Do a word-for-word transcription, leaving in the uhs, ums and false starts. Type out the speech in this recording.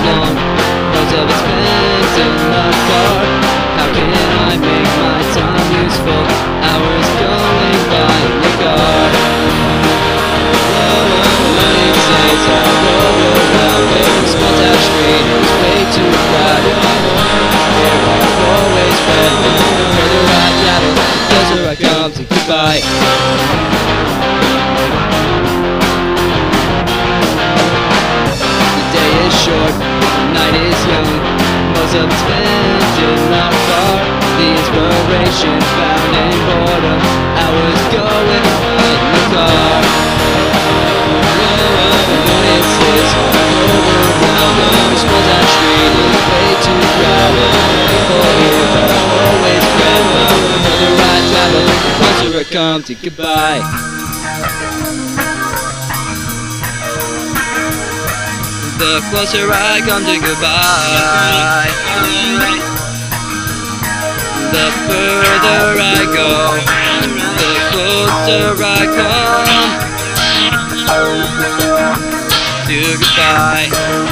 long, most of it's spent in the car. How can I make my time useful? Hours going by in the car. Morning says I roll around in small town street. It's way too crowded. Here I've always been. The further I travel, the closer I come to goodbye. Short, the night is young, most of it's spent in our car. The inspiration found in boredom, hours going on in the car. The morning sits overwhelmed on small town street. It's way too crowded. People here, but I'm always friendly. The further I travel, the closer I come to goodbye. The closer I come to goodbye, the further I go, the closer I come to goodbye.